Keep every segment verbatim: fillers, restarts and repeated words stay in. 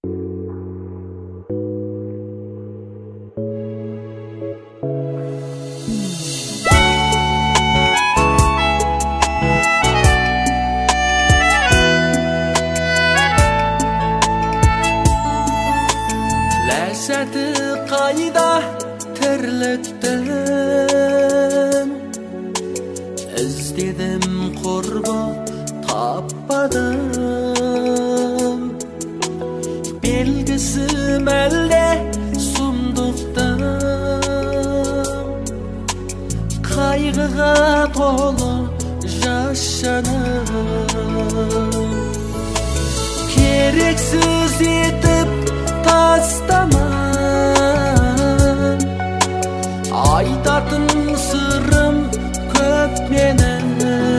Lezzet'i kayda terlettim, izledim kurbu tapmadım. Belgisi melde sunduktan, kaygıga tolu yaşanım. Gereksiz etip tastamam, aytatın sırrım köp menen.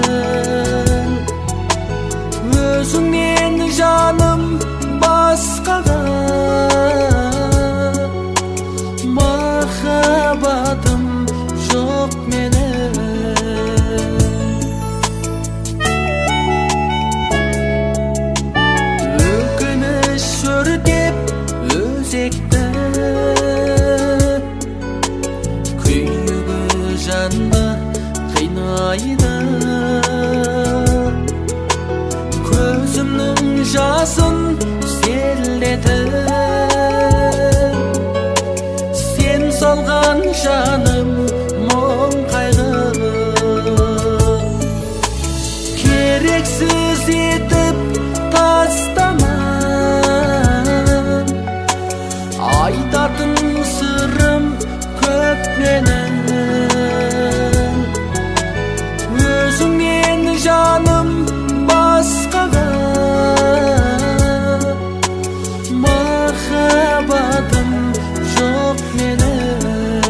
Özüңнен жаным басқаға, махаббатым жоқ менен. Өкініш өртеп өзекті, күйігі жанды қинайды. Көзімнің жасын селдетіп, сен салған жаным мұң қайғы. Керексіз етіп тастамам, айтатын сырым көп менен. Өзіңнен жаным басқаға, махаббатым жоқ менен.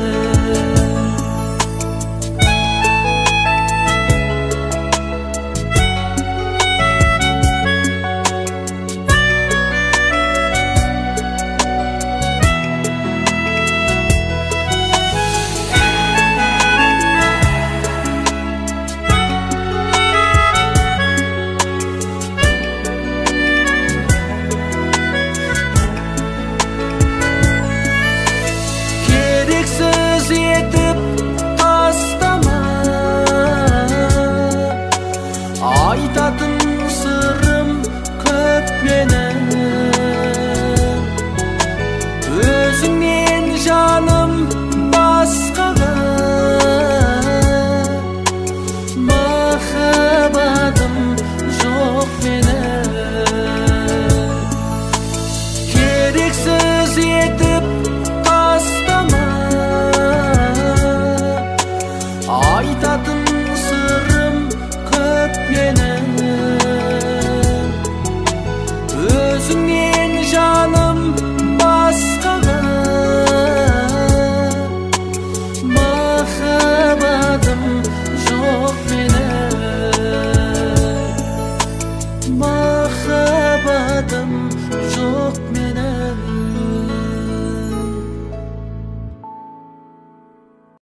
Керексіз етіп тастама, айтатын сырым көп менен. Өзіңнен жаным басқаға, махаббатым жоқ менен. Керексіз етіп тастама, айтатын сырым көп менен. Өзіңнен жаным басқаға, махаббатым жоқ менен. Махаббатым жоқ